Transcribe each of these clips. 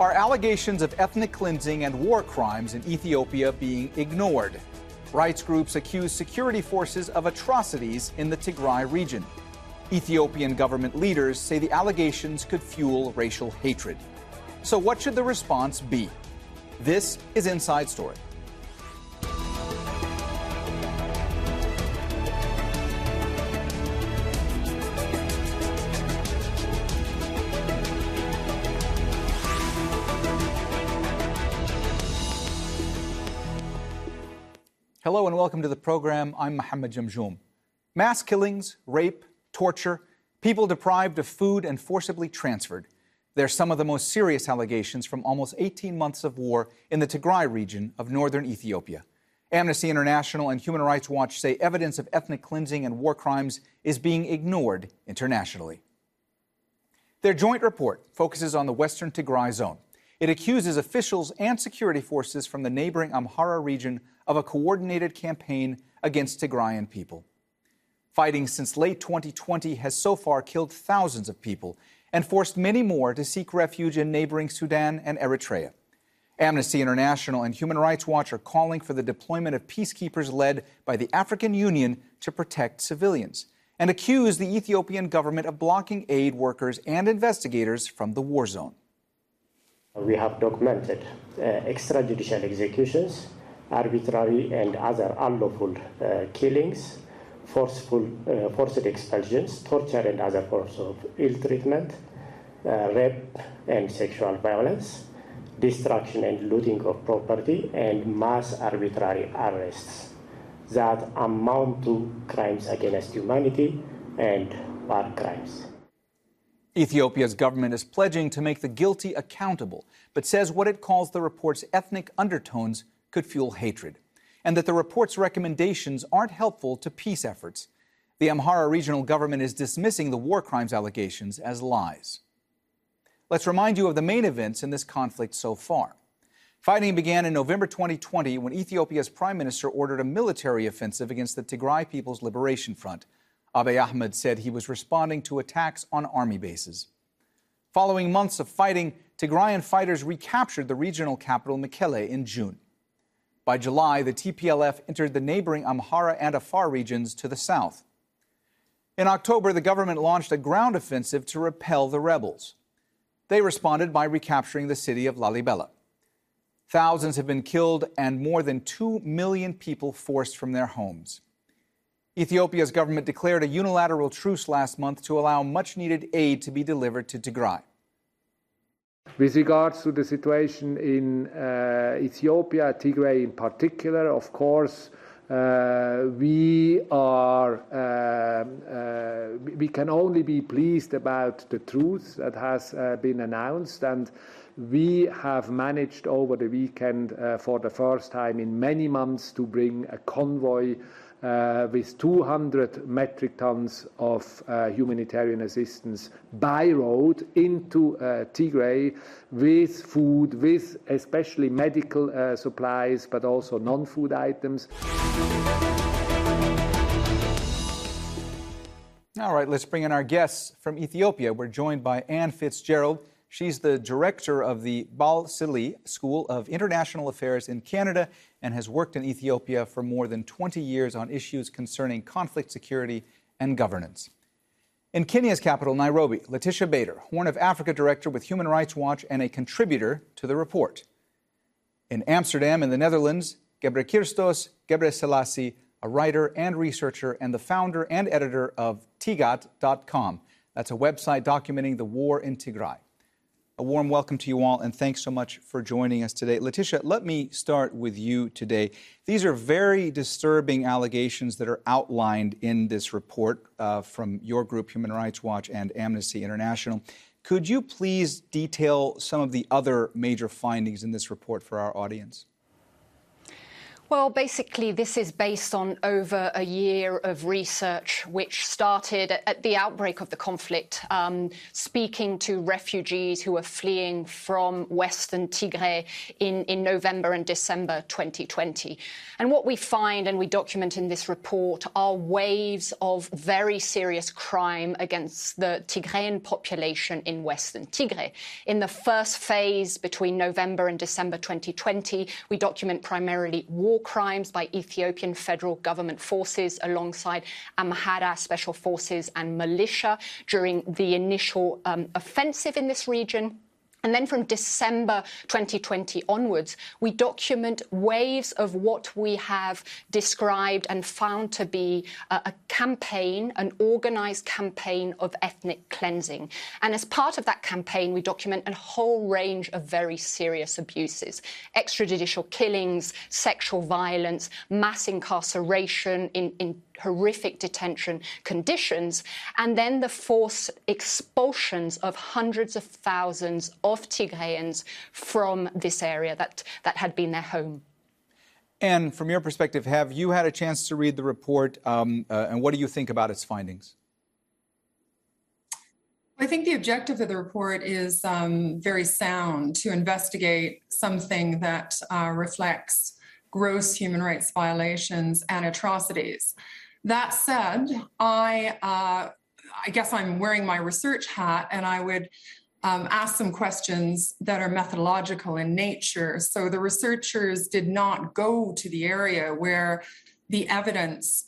Are allegations of ethnic cleansing and war crimes in Ethiopia being ignored? Rights groups accuse security forces of atrocities in the Tigray region. Ethiopian government leaders say the allegations could fuel racial hatred. So what should the response be? This is Inside Story. Hello and welcome to the program. I'm Mohammed Jamjoom. Mass killings, rape, torture, people deprived of food and forcibly transferred. They're some of the most serious allegations from almost 18 months of war in the Tigray region of northern Ethiopia. Amnesty International and Human Rights Watch say evidence of ethnic cleansing and war crimes is being ignored internationally. Their joint report focuses on the western Tigray zone. It accuses officials and security forces from the neighboring Amhara region of a coordinated campaign against Tigrayan people. Fighting since late 2020 has so far killed thousands of people and forced many more to seek refuge in neighboring Sudan and Eritrea. Amnesty International and Human Rights Watch are calling for the deployment of peacekeepers led by the African Union to protect civilians and accuse the Ethiopian government of blocking aid workers and investigators from the war zone. We have documented extrajudicial executions, arbitrary and other unlawful killings, forced expulsions, torture and other forms of ill treatment, rape and sexual violence, destruction and looting of property, and mass arbitrary arrests that amount to crimes against humanity and war crimes. Ethiopia's government is pledging to make the guilty accountable, but says what it calls the report's ethnic undertones could fuel hatred, and that the report's recommendations aren't helpful to peace efforts. The Amhara regional government is dismissing the war crimes allegations as lies. Let's remind you of the main events in this conflict so far. Fighting began in November 2020 when Ethiopia's prime minister ordered a military offensive against the Tigray People's Liberation Front. Abiy Ahmed said he was responding to attacks on army bases. Following months of fighting, Tigrayan fighters recaptured the regional capital Mekelle in June. By July, the TPLF entered the neighboring Amhara and Afar regions to the south. In October, the government launched a ground offensive to repel the rebels. They responded by recapturing the city of Lalibela. Thousands have been killed and more than 2 million people forced from their homes. Ethiopia's government declared a unilateral truce last month to allow much-needed aid to be delivered to Tigray. With regards to the situation in Ethiopia, Tigray in particular, of course, we can only be pleased about the truth that has been announced, and we have managed over the weekend for the first time in many months to bring a convoy with 200 metric tons of humanitarian assistance by road into Tigray with food, with especially medical supplies, but also non-food items. All right, let's bring in our guests from Ethiopia. We're joined by Anne Fitzgerald. She's the director of the Balsillie School of International Affairs in Canada and has worked in Ethiopia for more than 20 years on issues concerning conflict security and governance. In Kenya's capital, Nairobi, Letitia Bader, Horn of Africa director with Human Rights Watch and a contributor to the report. In Amsterdam, in the Netherlands, Gebrekirtos Gebreselassie, a writer and researcher and the founder and editor of Tigat.com. That's a website documenting the war in Tigray. A warm welcome to you all, and thanks so much for joining us today. Letitia, let me start with you today. These are very disturbing allegations that are outlined in this report from your group, Human Rights Watch and Amnesty International. Could you please detail some of the other major findings in this report for our audience? Well, basically, this is based on over a year of research, which started at the outbreak of the conflict, speaking to refugees who were fleeing from Western Tigray in November and December 2020. And what we find, and we document in this report, are waves of very serious crime against the Tigrayan population in Western Tigray. In the first phase, between November and December 2020, we document primarily war crimes by Ethiopian federal government forces alongside Amhara special forces and militia during the initial offensive in this region. And then from December 2020 onwards, we document waves of what we have described and found to be a campaign, an organised campaign of ethnic cleansing. And as part of that campaign, we document a whole range of very serious abuses: extrajudicial killings, sexual violence, mass incarceration in horrific detention conditions, and then the forced expulsions of hundreds of thousands of Tigrayans from this area that had been their home. And from your perspective, have you had a chance to read the report, and what do you think about its findings? I think the objective of the report is very sound: to investigate something that reflects gross human rights violations and atrocities. That said, I guess I'm wearing my research hat, and I would ask some questions that are methodological in nature. So the researchers did not go to the area where the evidence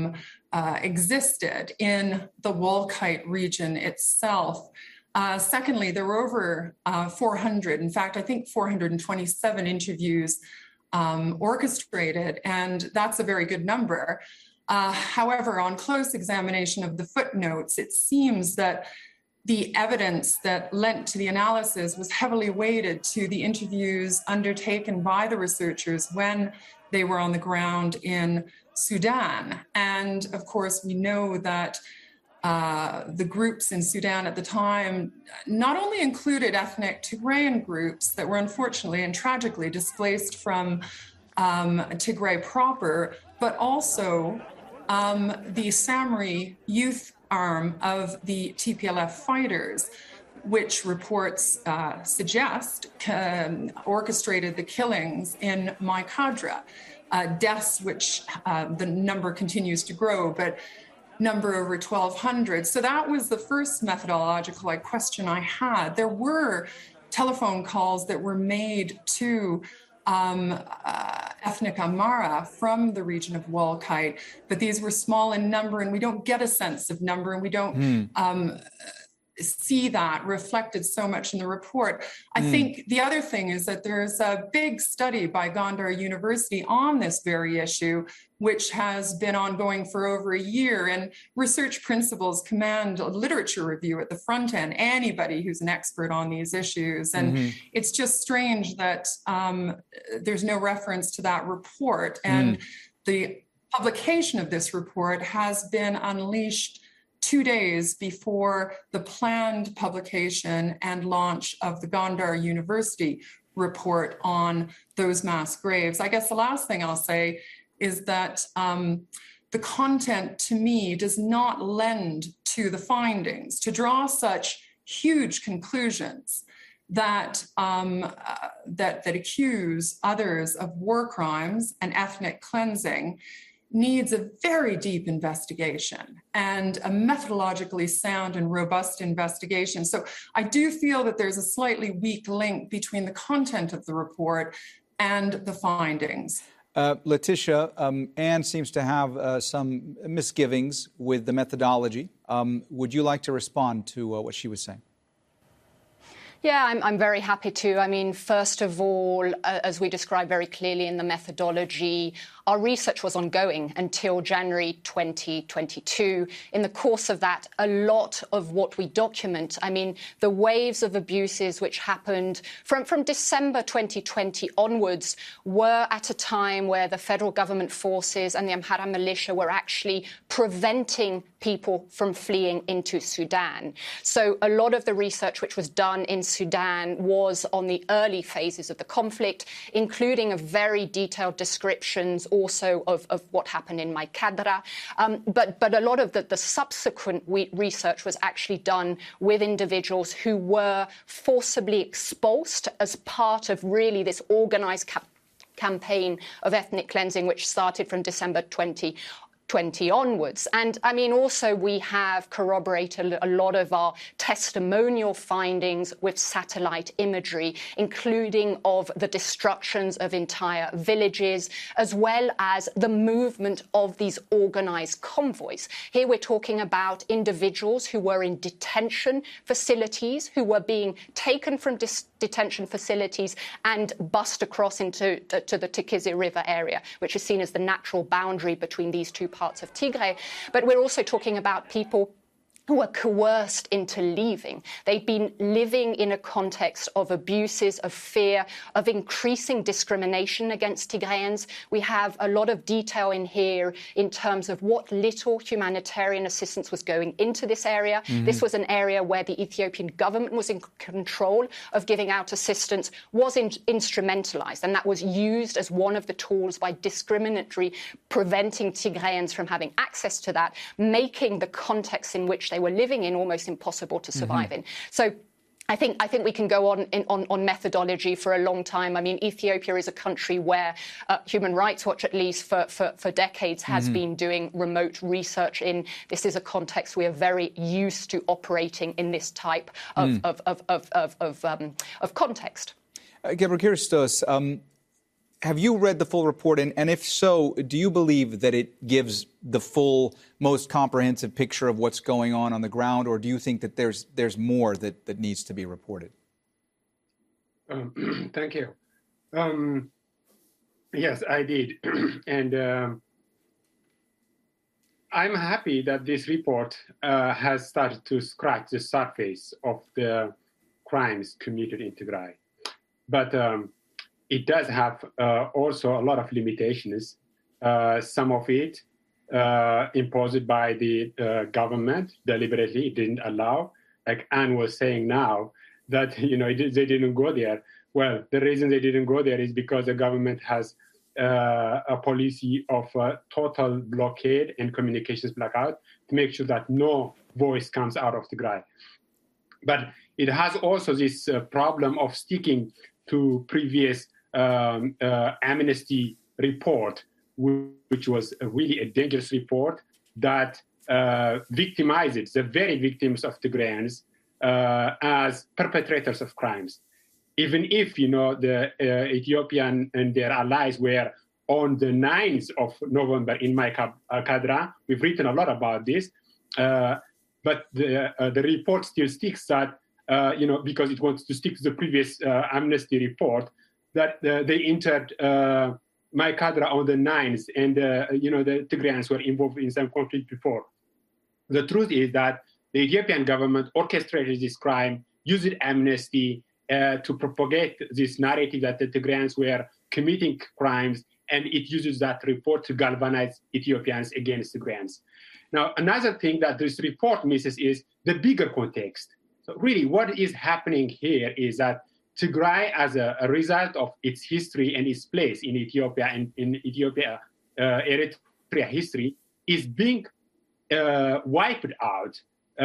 existed in the Wolkite region itself. Secondly, there were over 400, in fact, I think 427 interviews orchestrated, and that's a very good number. However, on close examination of the footnotes, it seems that the evidence that lent to the analysis was heavily weighted to the interviews undertaken by the researchers when they were on the ground in Sudan. And of course, we know that the groups in Sudan at the time not only included ethnic Tigrayan groups that were unfortunately and tragically displaced from Tigray proper, but also the Samri youth arm of the TPLF fighters, which reports suggest orchestrated the killings in Mai Kadra, deaths which the number continues to grow, but number over 1,200. So that was the first methodological question I had. There were telephone calls that were made to ethnic Amhara from the region of Wolkite, but these were small in number, and we don't get a sense of number, and we don't see that reflected so much in the report. I think the other thing is that there's a big study by Gondar University on this very issue, which has been ongoing for over a year, and research principles command a literature review at the front end, anybody who's an expert on these issues. And it's just strange that there's no reference to that report. And the publication of this report has been unleashed 2 days before the planned publication and launch of the Gondar University report on those mass graves. I guess the last thing I'll say is that the content, to me, does not lend to the findings. To draw such huge conclusions that accuse others of war crimes and ethnic cleansing needs a very deep investigation and a methodologically sound and robust investigation. So I do feel that there's a slightly weak link between the content of the report and the findings. Letitia, Anne seems to have some misgivings with the methodology. Would you like to respond to what she was saying? Yeah, I'm very happy to. I mean, first of all, as we describe very clearly in the methodology, our research was ongoing until January 2022. In the course of that, a lot of what we document, I mean, the waves of abuses which happened from December 2020 onwards were at a time where the federal government forces and the Amhara militia were actually preventing people from fleeing into Sudan. So a lot of the research which was done in Sudan was on the early phases of the conflict, including a very detailed descriptions also of what happened in Maikadra. But a lot of the subsequent research was actually done with individuals who were forcibly expulsed as part of really this organised campaign of ethnic cleansing, which started from December 2020 onwards. And I mean, also we have corroborated a lot of our testimonial findings with satellite imagery, including of the destructions of entire villages, as well as the movement of these organised convoys. Here we're talking about individuals who were in detention facilities, who were being taken from detention facilities and bussed across into to the Tikizi River area, which is seen as the natural boundary between these two parts of Tigray. But we're also talking about people who were coerced into leaving. They'd been living in a context of abuses, of fear, of increasing discrimination against Tigrayans. We have a lot of detail in here in terms of what little humanitarian assistance was going into this area. Mm-hmm. This was an area where the Ethiopian government was in control of giving out assistance, was instrumentalized, and that was used as one of the tools by discriminatory preventing Tigrayans from having access to that, making the context in which they were living in almost impossible to survive in. So I think we can go on methodology for a long time. I mean, Ethiopia is a country where Human Rights Watch, at least for decades, has been doing remote research in. This is a context we are very used to operating in this type of context. Gebrekiristos, have you read the full report? And if so, do you believe that it gives the full, most comprehensive picture of what's going on the ground, or do you think that there's more that needs to be reported? Thank you. Yes, I did. And I'm happy that this report has started to scratch the surface of the crimes committed in Tigray. But it does have also a lot of limitations. Some of it imposed by the government deliberately. It didn't allow. Like Anne was saying now, that they didn't go there. Well, the reason they didn't go there is because the government has a policy of total blockade and communications blackout to make sure that no voice comes out of Tigray. But it has also this problem of sticking to previous Amnesty report, which was really a dangerous report that victimizes the very victims of Tigrayans as perpetrators of crimes. Even if, the Ethiopian and their allies were on the 9th of November in Maikadra, we've written a lot about this, but the report still sticks that, because it wants to stick to the previous Amnesty report, that they entered Maikadra on the 9th, and the Tigrayans were involved in some conflict before. The truth is that the Ethiopian government orchestrated this crime, used amnesty to propagate this narrative that the Tigrayans were committing crimes, and it uses that report to galvanize Ethiopians against Tigrayans. Now, another thing that this report misses is the bigger context. So really, what is happening here is that Tigray, as a result of its history and its place in Ethiopia and in Eritrea history, is being wiped out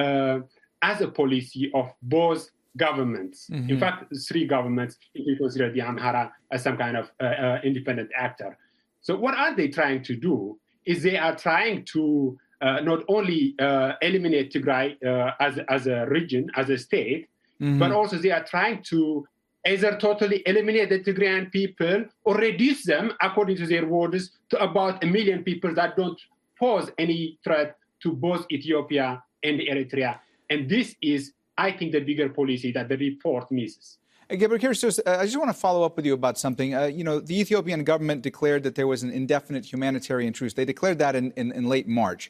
as a policy of both governments. Mm-hmm. In fact, 3 governments, if you consider the Amhara as some kind of independent actor. So what are they trying to do is they are trying to not only eliminate Tigray as a region, as a state, mm-hmm. but also they are trying to either totally eliminate the Tigrayan people or reduce them, according to their words, to about 1 million people that don't pose any threat to both Ethiopia and Eritrea. And this is, I think, the bigger policy that the report misses. Ghebreyesus, I just want to follow up with you about something. The Ethiopian government declared that there was an indefinite humanitarian truce. They declared that in late March.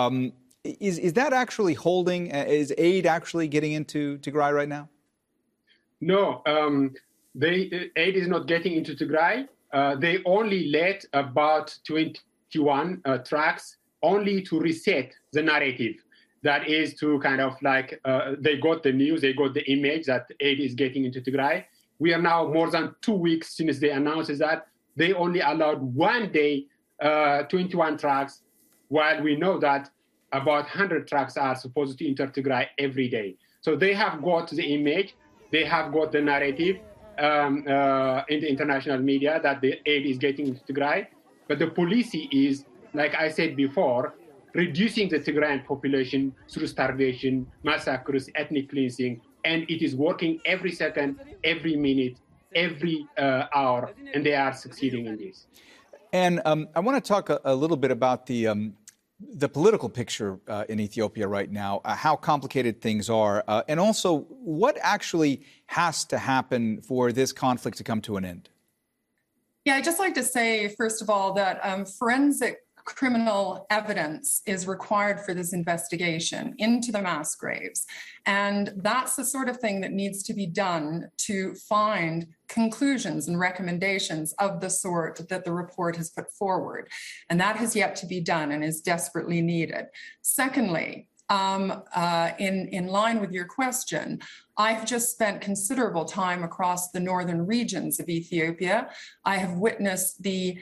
Is that actually holding? Is aid actually getting into Tigray right now? No, aid is not getting into Tigray. They only let about 21 trucks only to reset the narrative. That is to kind of like, they got the news, they got the image that aid is getting into Tigray. We are now more than 2 weeks since they announced that. They only allowed 1 day, 21 trucks, while we know that about 100 trucks are supposed to enter Tigray every day. So they have got the image, they have got the narrative in the international media that the aid is getting into Tigray. But the policy is, like I said before, reducing the Tigrayan population through starvation, massacres, ethnic cleansing, and it is working every second, every minute, every hour, and they are succeeding in this. And I want to talk a little bit about the political picture in Ethiopia right now, how complicated things are, and also what actually has to happen for this conflict to come to an end. Yeah, I'd just like to say, first of all, that forensic criminal evidence is required for this investigation into the mass graves. And that's the sort of thing that needs to be done to find conclusions and recommendations of the sort that the report has put forward. And that has yet to be done and is desperately needed. Secondly, in line with your question, I've just spent considerable time across the northern regions of Ethiopia. I have witnessed the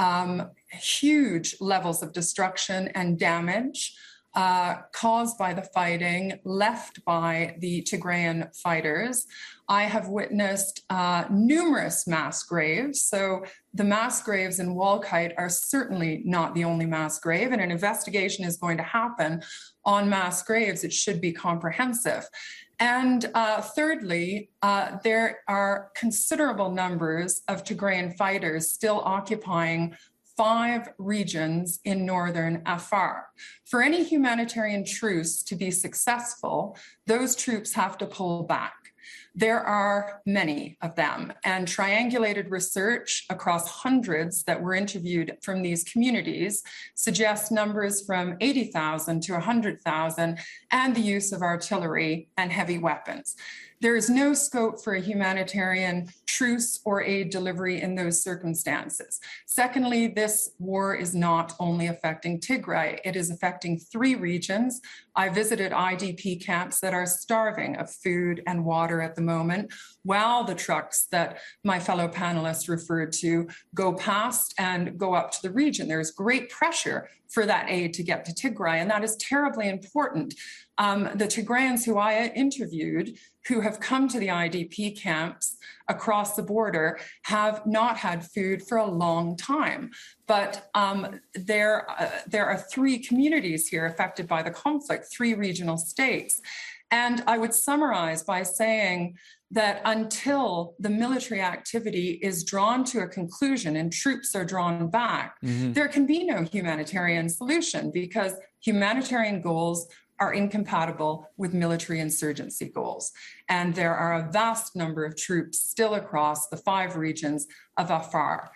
huge levels of destruction and damage caused by the fighting left by the Tigrayan fighters. I have witnessed numerous mass graves. So the mass graves in Walkite are certainly not the only mass grave, and an investigation is going to happen on mass graves. It should be comprehensive. And thirdly, there are considerable numbers of Tigrayan fighters still occupying 5 regions in northern Afar. For any humanitarian truce to be successful, those troops have to pull back. There are many of them, and triangulated research across hundreds that were interviewed from these communities suggests numbers from 80,000 to 100,000 and the use of artillery and heavy weapons. There is no scope for a humanitarian truce or aid delivery in those circumstances. Secondly, this war is not only affecting Tigray, it is affecting 3 regions. I visited IDP camps that are starving of food and water at the moment, while the trucks that my fellow panelists referred to go past and go up to the region. There's great pressure for that aid to get to Tigray, and that is terribly important. The Tigrayans who I interviewed, who have come to the IDP camps across the border, have not had food for a long time. But there are 3 communities here affected by the conflict, 3 regional states. And I would summarize by saying that until the military activity is drawn to a conclusion and troops are drawn back, there can be no humanitarian solution, because humanitarian goals are incompatible with military insurgency goals. And there are a vast number of troops still across the 5 regions of Afar.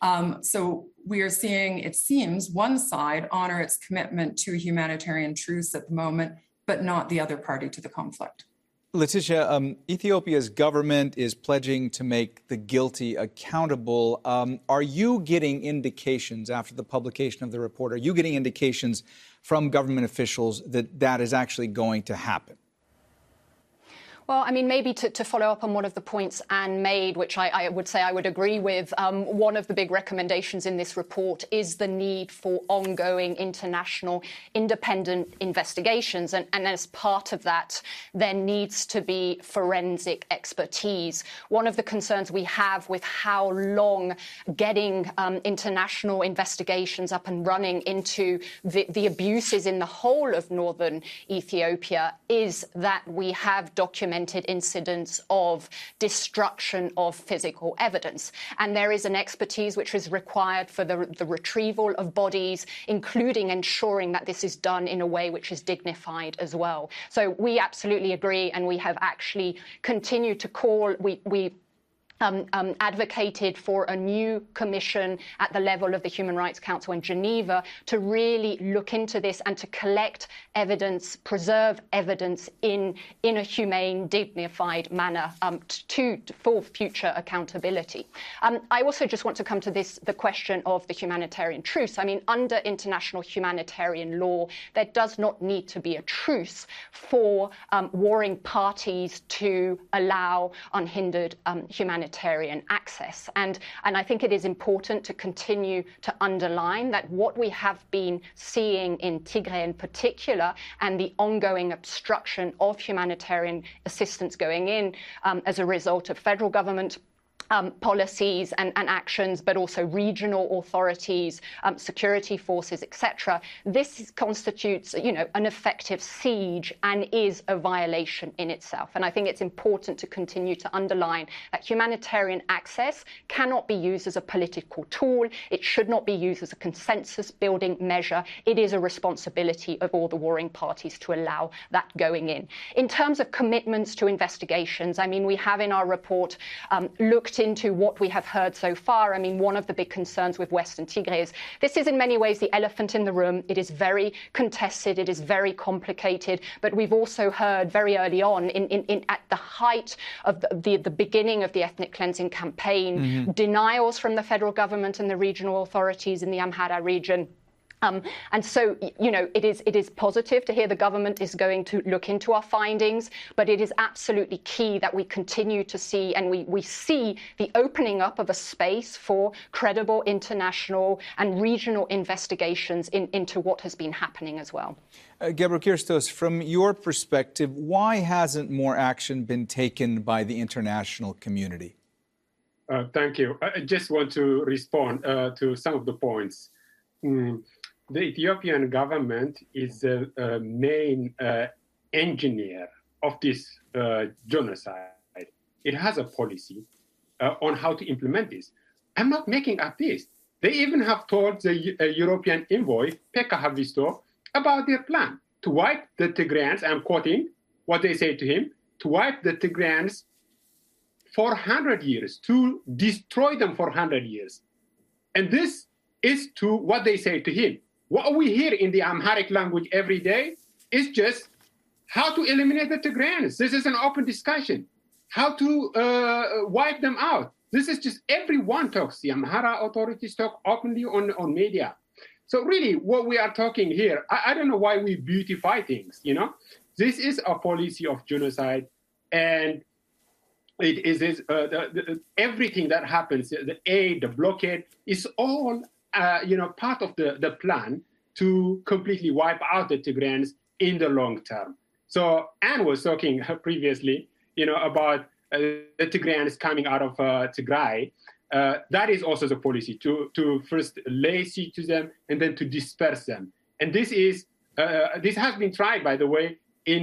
So we are seeing, it seems, one side honor its commitment to a humanitarian truce at the moment, but not the other party to the conflict. Letitia, Ethiopia's government is pledging to make the guilty accountable. Are you getting indications after the publication of the report? Are you getting indications from government officials that that is actually going to happen? Well, I mean, maybe to follow up on one of the points Anne made, which I would say I would agree with, one of the big recommendations in this report is the need for ongoing international independent investigations. And as part of that, there needs to be forensic expertise. One of the concerns we have with how long getting international investigations up and running into the abuses in the whole of northern Ethiopia is that we have documented documented incidents of destruction of physical evidence. And there is an expertise which is required for the retrieval of bodies, including ensuring that this is done in a way which is dignified as well. So we absolutely agree, and we have actually continued to call, we advocated for a new commission at the level of the Human Rights Council in Geneva to really look into this and to collect evidence, preserve evidence in a humane, dignified manner for future accountability. I also just want to come to the question of the humanitarian truce. I mean, under international humanitarian law, there does not need to be a truce for warring parties to allow unhindered humanitarian access. And I think it is important to continue to underline that what we have been seeing in Tigray in particular, and the ongoing obstruction of humanitarian assistance going in as a result of federal government policies and actions, but also regional authorities, security forces, etc. This constitutes, an effective siege and is a violation in itself. And I think it's important to continue to underline that humanitarian access cannot be used as a political tool. It should not be used as a consensus-building measure. It is a responsibility of all the warring parties to allow that going in. In terms of commitments to investigations, I mean, we have in our report looked into what we have heard so far. I mean, one of the big concerns with Western Tigray is this is in many ways the elephant in the room. It is very contested. It is very complicated. But we've also heard very early on, at the height of the beginning of the ethnic cleansing campaign, denials from the federal government and the regional authorities in the Amhara region. And so, it is positive to hear the government is going to look into our findings, but it is absolutely key that we continue to see, and we see the opening up of a space for credible international and regional investigations into what has been happening as well. Gebrekirstos, from your perspective, why hasn't more action been taken by the international community? Thank you. I just want to respond to some of the points. The Ethiopian government is the main engineer of this genocide. It has a policy on how to implement this. I'm not making up this. They even have told the European envoy, Pekka Haavisto, about their plan to wipe the Tigrayans, I'm quoting what they say to him, to wipe the Tigrayans for 100 years, to destroy them for 100 years. And this is to what they say to him. What we hear in the Amharic language every day is just how to eliminate the Tigrayans. This is an open discussion. How to wipe them out. This is just everyone talks. The Amhara authorities talk openly on media. So really what we are talking here, I don't know why we beautify things, This is a policy of genocide, and it is everything that happens, the aid, the blockade, is all part of the plan to completely wipe out the Tigrayans in the long term. So Anne was talking previously, about the Tigrayans coming out of Tigray. That is also the policy, to first lay siege to them and then to disperse them. And this has been tried, by the way, in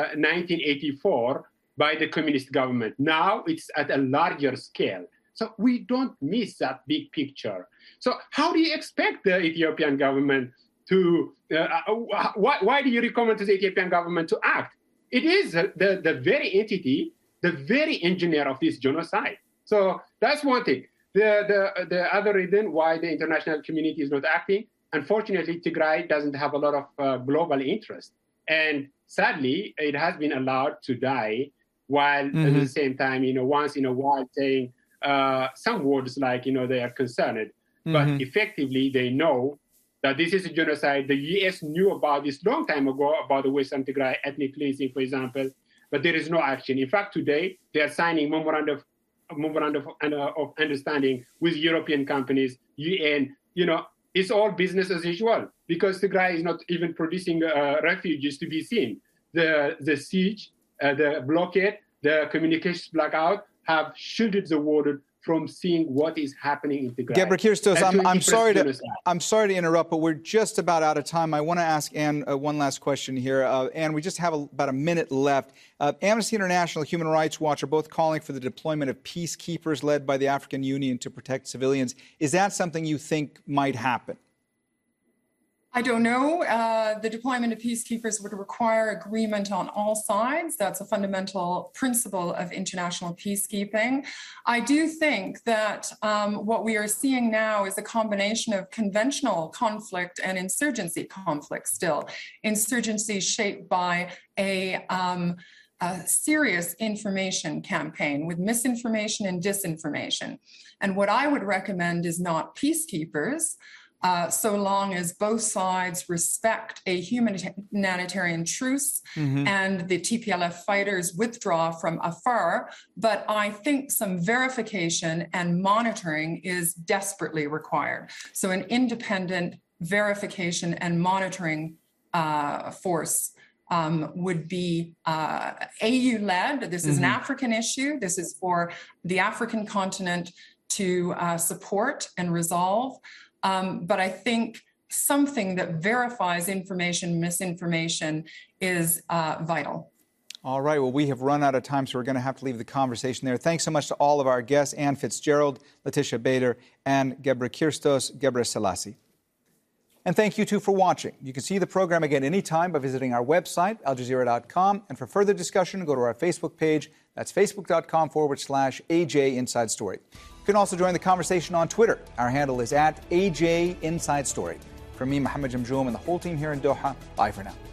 1984 by the communist government. Now it's at a larger scale. So we don't miss that big picture. So how do you expect the Ethiopian government to, why do you recommend to the Ethiopian government to act? It is the very entity, the very engineer of this genocide. So that's one thing. The other reason why the international community is not acting, unfortunately, Tigray doesn't have a lot of global interest. And sadly, it has been allowed to die, while at the same time, once in a while saying some words like, they are concerned. But effectively, they know that this is a genocide. The U.S. knew about this long time ago, about the Western Tigray ethnic cleansing, for example, but there is no action. In fact, today, they are signing memorandum of understanding with European companies, UN. It's all business as usual, because Tigray is not even producing refugees to be seen. The siege, the blockade, the communications blackout, have shielded the world from seeing what is happening in Tigray. Gebra Kirstos, I'm sorry to interrupt, but we're just about out of time. I want to ask Anne one last question here. Anne, we just have about a minute left. Amnesty International, Human Rights Watch are both calling for the deployment of peacekeepers led by the African Union to protect civilians. Is that something you think might happen? I don't know. The deployment of peacekeepers would require agreement on all sides. That's a fundamental principle of international peacekeeping. I do think that what we are seeing now is a combination of conventional conflict and insurgency conflict still. Insurgency shaped by a serious information campaign with misinformation and disinformation. And what I would recommend is not peacekeepers, so long as both sides respect a humanitarian truce and the TPLF fighters withdraw from Afar. But I think some verification and monitoring is desperately required. So an independent verification and monitoring force would be AU-led. This is an African issue. This is for the African continent to support and resolve. But I think something that verifies information, misinformation is vital. All right. Well, we have run out of time, so we're going to have to leave the conversation there. Thanks so much to all of our guests, Anne Fitzgerald, Letitia Bader, and Gebra Kirstos Ghebresselassie. And thank you, too, for watching. You can see the program again anytime by visiting our website, aljazeera.com. And for further discussion, go to our Facebook page. That's facebook.com/AJ Inside Story. You can also join the conversation on Twitter. Our handle is @AJ Inside Story. From me, Mohammed Jamjoom, and the whole team here in Doha, bye for now.